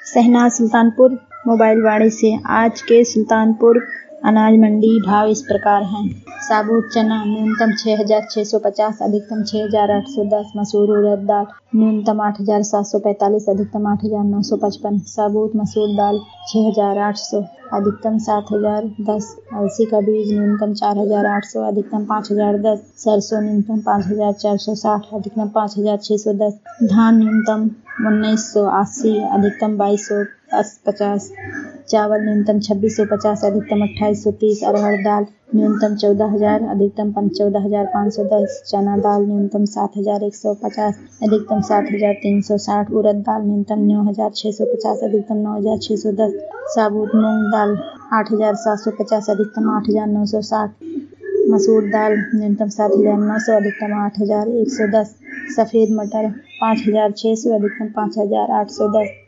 Shehnaaz Sultanpur mobile वाड़ी से। आज के सुल्तानपुर अनाज मंडी भाव इस प्रकार हैं। साबुत चना न्यूनतम 6,650, अधिकतम 6,810। मसूर उड़द दाल न्यूनतम 8,745, अधिकतम 8,955। साबुत मसूर दाल 6,800, अधिकतम 7,010। अलसी का बीज न्यूनतम 4,800, अधिकतम 5,010। सरसों न्यूनतम 5,460, अधिकतम 5,610। धान न्यूनतम 1,980, अधिकतम 2,250। चावल न्यूनतम 2,650, अधिकतम 2,830। अरहर दाल न्यूनतम 14,000, अधिकतम 14,510। चना दाल न्यूनतम 7,150, अधिकतम 7,360। उड़द दाल न्यूनतम 9,650, अधिकतम 9,610। साबुत मूंग दाल 8,750, अधिकतम 8,960। मसूर दाल न्यूनतम 7,900, अधिकतम 8,110। सफ़ेद मटर 5,600, अधिकतम 5,810।